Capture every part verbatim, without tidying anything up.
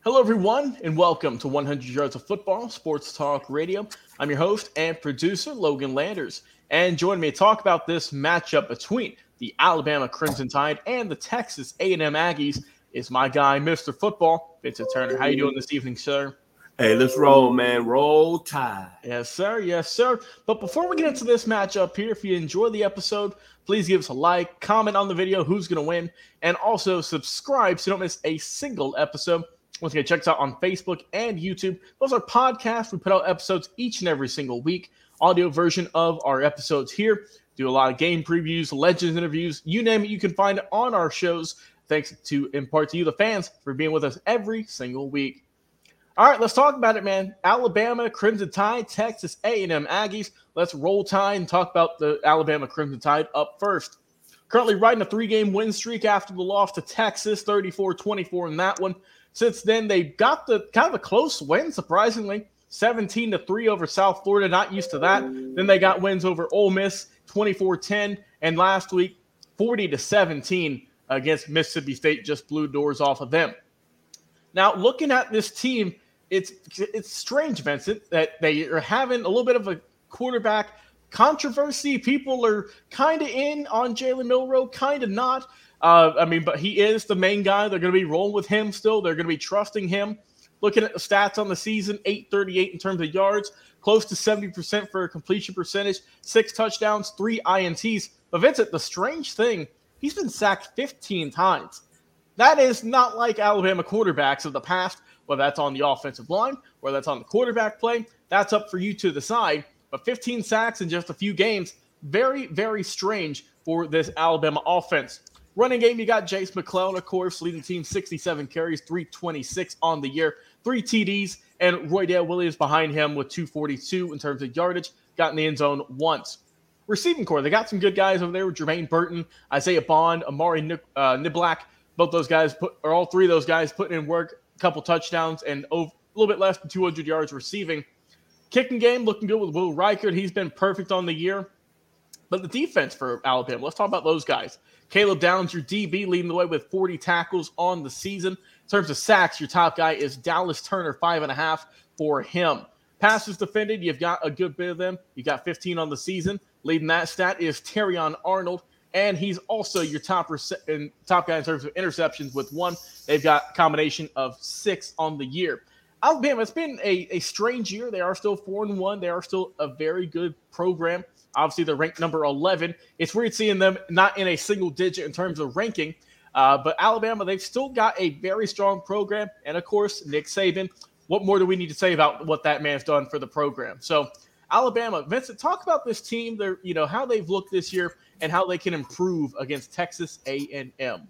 Hello, everyone, and welcome to one hundred Yards of Football Sports Talk Radio. I'm your host and producer, Logan Landers, and joining me to talk about this matchup between the Alabama Crimson Tide and the Texas A and M Aggies is my guy, Mister Football, Vincent Turner. How you doing this evening, sir? Hey, let's roll, man. Roll Tide. Yes, sir. Yes, sir. But before we get into this matchup here, if you enjoy the episode, please give us a like, comment on the video, who's going to win, and also subscribe so you don't miss a single episode. Once again, check us out on Facebook and YouTube. Those are podcasts. We put out episodes each and every single week. Audio version of our episodes here. Do a lot of game previews, legends interviews, you name it, you can find it on our shows. Thanks to, in part to you, the fans, for being with us every single week. All right, let's talk about it, man. Alabama Crimson Tide, Texas A and M Aggies. Let's roll Tide and talk about the Alabama Crimson Tide up first. Currently riding a three-game win streak after the loss to Texas, thirty-four twenty-four in that one. Since then, they got the kind of a close win, surprisingly, seventeen to three over South Florida. Not used to that. Then they got wins over Ole Miss, twenty-four ten, and last week, forty to seventeen against Mississippi State. Just blew doors off of them. Now, looking at this team, it's it's strange, Vincent, that they are having a little bit of a quarterback controversy. People are kind of in on Jalen Milroe, kind of not. Uh, I mean, but he is the main guy. They're going to be rolling with him still. They're going to be trusting him. Looking at the stats on the season, eight thirty-eight in terms of yards, close to seventy percent for a completion percentage, six touchdowns, three I N Ts. But Vincent, the strange thing, he's been sacked fifteen times. That is not like Alabama quarterbacks of the past, whether that's on the offensive line, whether that's on the quarterback play. That's up for you to decide. But fifteen sacks in just a few games, very, very strange for this Alabama offense. Running game, you got Jace McClellan, of course, leading the team sixty-seven carries, three twenty-six on the year, three T Ds, and Roydale Williams behind him with two forty-two in terms of yardage, got in the end zone once. Receiving core, they got some good guys over there with Jermaine Burton, Isaiah Bond, Amari Nib- uh, Niblack. Both those guys, put, or all three of those guys, putting in work, a couple touchdowns, and over, a little bit less than two hundred yards receiving. Kicking game, looking good with Will Reichert. He's been perfect on the year. But the defense for Alabama, let's talk about those guys. Caleb Downs, your D B, leading the way with forty tackles on the season. In terms of sacks, your top guy is Dallas Turner, five and a half for him. Passes defended, you've got a good bit of them. You got fifteen on the season. Leading that stat is Terrion Arnold, and he's also your top rece- top guy in terms of interceptions with one. They've got a combination of six on the year. Alabama, it's been a, a strange year. They are still four and one. They are still a very good program. Obviously, they're ranked number eleven. It's weird seeing them not in a single digit in terms of ranking. Uh, but Alabama, they've still got a very strong program. And, of course, Nick Saban. What more do we need to say about what that man's done for the program? So, Alabama, Vincent, talk about this team, their, you know, how they've looked this year and how they can improve against Texas A and M.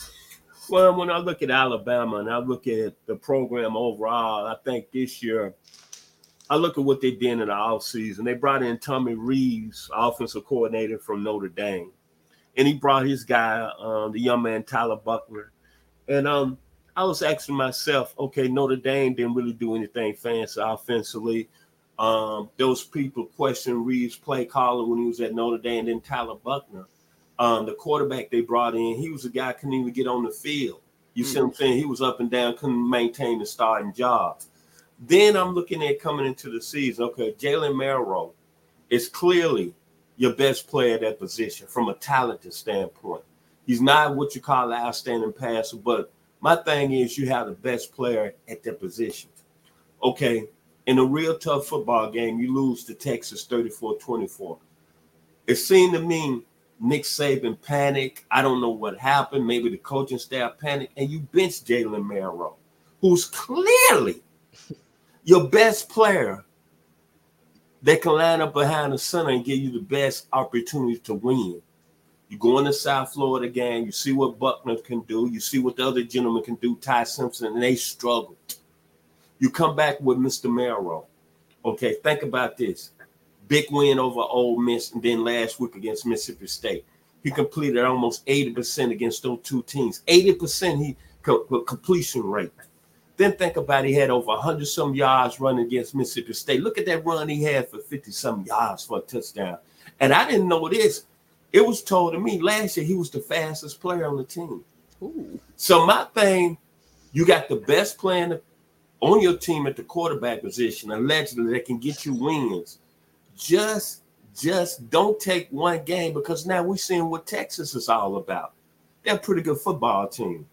Well, when I look at Alabama and I look at the program overall, I think this year – I look at what they did in the offseason. They brought in Tommy Reeves, offensive coordinator from Notre Dame. And he brought his guy, um, the young man, Tyler Buckner. And um, I was asking myself, okay, Notre Dame didn't really do anything fancy offensively. Um, those people questioned Reeves' play calling when he was at Notre Dame. And then Tyler Buckner, um, the quarterback they brought in, he was a guy who couldn't even get on the field. You mm-hmm. see what I'm saying? He was up and down, couldn't maintain the starting job. Then I'm looking at coming into the season. Okay, Jalen Milroe is clearly your best player at that position from a talented standpoint. He's not what you call an outstanding passer, but my thing is you have the best player at that position. Okay, in a real tough football game, you lose to Texas thirty-four twenty-four. It seemed to me Nick Saban panicked. I don't know what happened. Maybe the coaching staff panicked, and you benched Jalen Milroe, who's clearly your best player that can line up behind the center and give you the best opportunity to win. You go in the South Florida game, you see what Buckner can do, you see what the other gentleman can do, Ty Simpson, and they struggled. You come back with Mister Milroe. Okay, think about this. Big win over Ole Miss, and then last week against Mississippi State. He completed almost eighty percent against those two teams. eighty percent he co- completion rate. Then think about it, he had over one hundred some yards running against Mississippi State. Look at that run he had for fifty some yards for a touchdown. And I didn't know this. It was told to me last year he was the fastest player on the team. Ooh. So my thing, You got the best player on your team at the quarterback position, allegedly, that can get you wins. Just, just don't take one game, because now we're seeing what Texas is all about. They're a pretty good football team.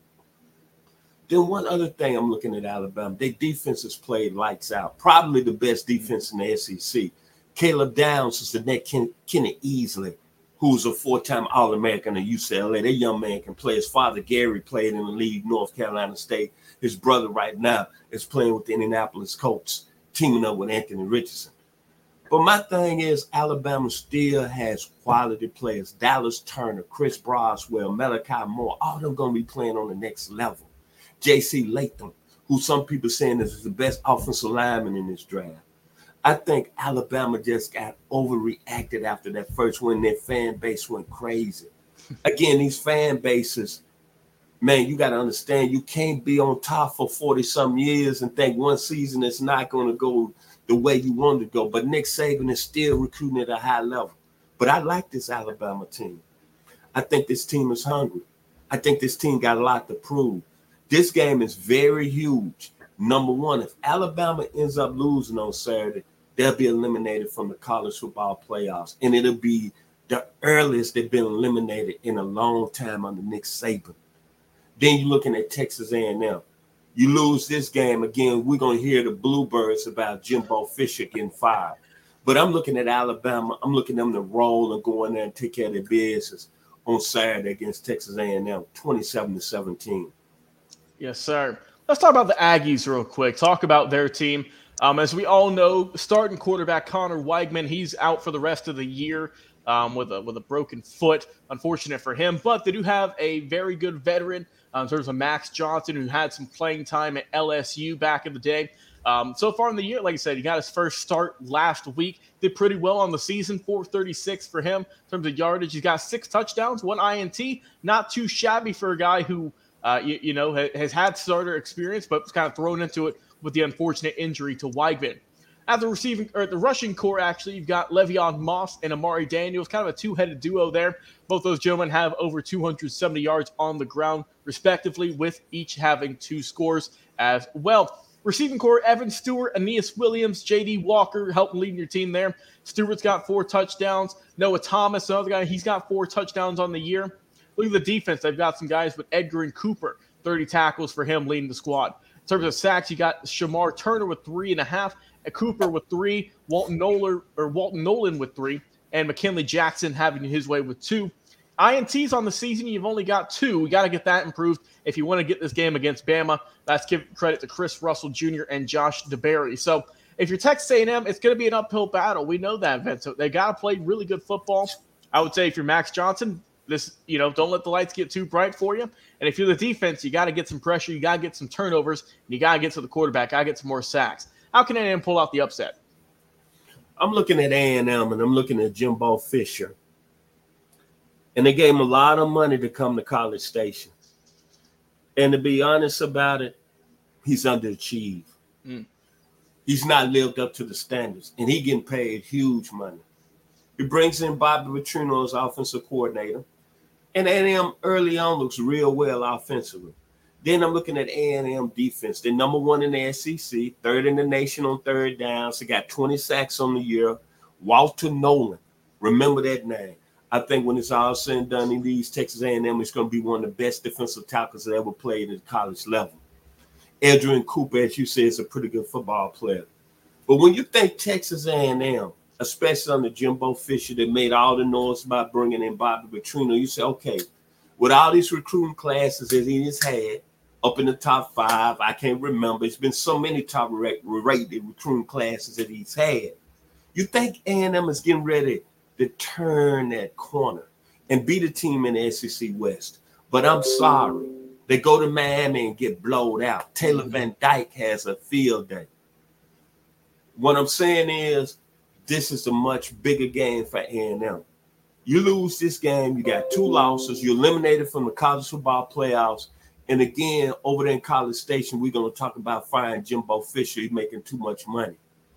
Then one other thing I'm looking at Alabama, their defense has played lights out. Probably the best defense in the S E C. Caleb Downs is the next Ken, Kenny Easley, who's a four-time All-American at U C L A. That young man can play. His father, Gary, played in the league, North Carolina State. His brother right now is playing with the Indianapolis Colts, teaming up with Anthony Richardson. But my thing is, Alabama still has quality players. Dallas Turner, Chris Broswell, Malachi Moore, all of them going to be playing on the next level. J C Latham, who some people saying is the best offensive lineman in this draft. I think Alabama just got overreacted after that first win. Their fan base went crazy. Again, these fan bases, man, you got to understand, you can't be on top for forty-some years and think one season is not going to go the way you want it to go. But Nick Saban is still recruiting at a high level. But I like this Alabama team. I think this team is hungry. I think this team got a lot to prove. This game is very huge. Number one, if Alabama ends up losing on Saturday, they'll be eliminated from the college football playoffs. And it'll be the earliest they've been eliminated in a long time under Nick Saban. Then you're looking at Texas A and M. You lose this game, again, we're going to hear the Bluebirds about Jimbo Fisher getting fired. But I'm looking at Alabama. I'm looking at them to roll and go in there and take care of their business on Saturday against Texas A and M, twenty-seven to seventeen. Yes, sir. Let's talk about the Aggies real quick. Talk about their team. Um, as we all know, starting quarterback Connor Weigman, he's out for the rest of the year um, with a with a broken foot. Unfortunate for him, but they do have a very good veteran um, in terms of Max Johnson, who had some playing time at L S U back in the day. Um, so far in the year, like I said, he got his first start last week. Did pretty well on the season, four thirty-six for him in terms of yardage. He's got six touchdowns, one I N T. Not too shabby for a guy who Uh, you, you know, has had starter experience, but was kind of thrown into it with the unfortunate injury to Weigman. At the receiving or the rushing core, actually, you've got Le'Veon Moss and Amari Daniels, kind of a two-headed duo there. Both those gentlemen have over two hundred seventy yards on the ground, respectively, with each having two scores as well. Receiving core, Evan Stewart, Aeneas Williams, J D Walker helping leading your team there. Stewart's got four touchdowns. Noah Thomas, another guy, he's got four touchdowns on the year. Look at the defense. They've got some guys with Edgar and Cooper, thirty tackles for him leading the squad. In terms of sacks, you got Shamar Turner with three and a half, and Cooper with three, Walton Nolan or Walton Nolan with three, and McKinley Jackson having his way with two. I N Ts on the season, you've only got two. We got to get that improved if you want to get this game against Bama. That's give credit to Chris Russell Junior and Josh DeBerry. So if you're Texas A and M, it's going to be an uphill battle. We know that, Vince. So they got to play really good football. I would say if you're Max Johnson, This, you know, don't let the lights get too bright for you. And if you're the defense, you got to get some pressure. You got to get some turnovers. And you got to get to the quarterback. Got to get some more sacks. How can A and M pull out the upset? I'm looking at A and M, and I'm looking at Jimbo Fisher. And they gave him a lot of money to come to College Station. And to be honest about it, he's underachieved. Mm. He's not lived up to the standards. And he getting paid huge money. He brings in Bobby Petrino as offensive coordinator. And A and M early on looks real well offensively. Then I'm looking at A and M defense. They're number one in the S E C, third in the nation on third downs. They got twenty sacks on the year. Walter Nolan, remember that name. I think when it's all said and done in these Texas A and M, it's going to be one of the best defensive tackles that ever played at the college level. Edrin Cooper, as you said, is a pretty good football player. But when you think Texas A and M, especially under Jimbo Fisher, that made all the noise about bringing in Bobby Petrino, you say, okay, with all these recruiting classes that he has had, up in the top five, I can't remember. It's been so many top rated recruiting classes that he's had. You think A and M is getting ready to turn that corner and beat a team in the S E C West. But I'm sorry. They go to Miami and get blowed out. Taylor Van Dyke has a field day. What I'm saying is, this is a much bigger game for A and M. You lose this game, you got two losses, you're eliminated from the college football playoffs. And again, over there in College Station, we're going to talk about firing Jimbo Fisher. He's making too much money.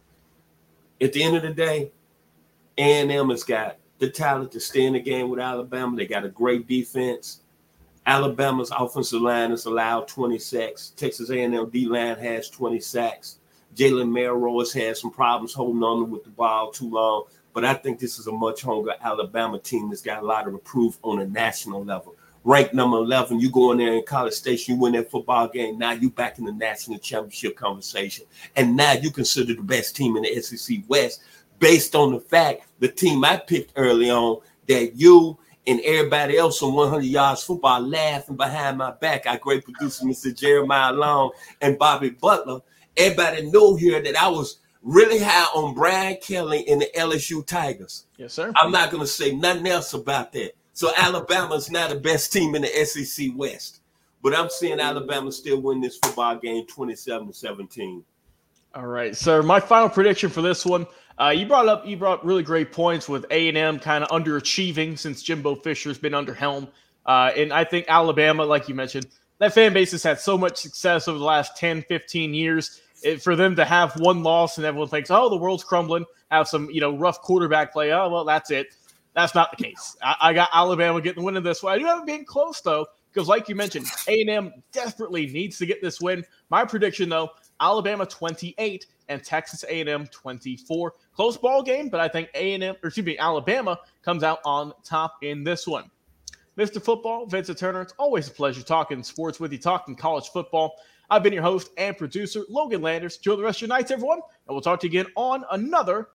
At the end of the day, A and M has got the talent to stay in the game with Alabama. They got a great defense. Alabama's offensive line has allowed twenty sacks. Texas A and M D-line has twenty sacks. Jalen Milroe has had some problems holding on with the ball too long. But I think this is a much hungrier Alabama team that's got a lot of proof on a national level. Ranked number eleven, you go in there in College Station, you win that football game. Now you back in the national championship conversation. And now you consider the best team in the S E C West based on the fact the team I picked early on that you and everybody else on one hundred yards football laughing behind my back. Our great producer, Mister Jeremiah Long and Bobby Butler. Everybody know here that I was really high on Brian Kelly and the L S U Tigers. Yes, sir. I'm not going to say nothing else about that. So Alabama's not the best team in the S E C West. But I'm seeing Alabama still win this football game twenty-seven to seventeen. All right, sir. My final prediction for this one. Uh, you brought up you brought up really great points with A and M kind of underachieving since Jimbo Fisher's been under helm. Uh, and I think Alabama, like you mentioned, that fan base has had so much success over the last ten, fifteen years. It, for them to have one loss and everyone thinks, oh, the world's crumbling, have some, you know, rough quarterback play. Oh, well, that's it. That's not the case. I, I got Alabama getting the win in this one. I do have it being close, though, because like you mentioned, A and M desperately needs to get this win. My prediction, though, Alabama twenty-eight and Texas A and M twenty-four. Close ball game, but I think A and M, or excuse me, Alabama comes out on top in this one. Mister Football, Vincent Turner, it's always a pleasure talking sports with you, talking college football. I've been your host and producer, Logan Landers. Enjoy the rest of your nights, everyone, and we'll talk to you again on another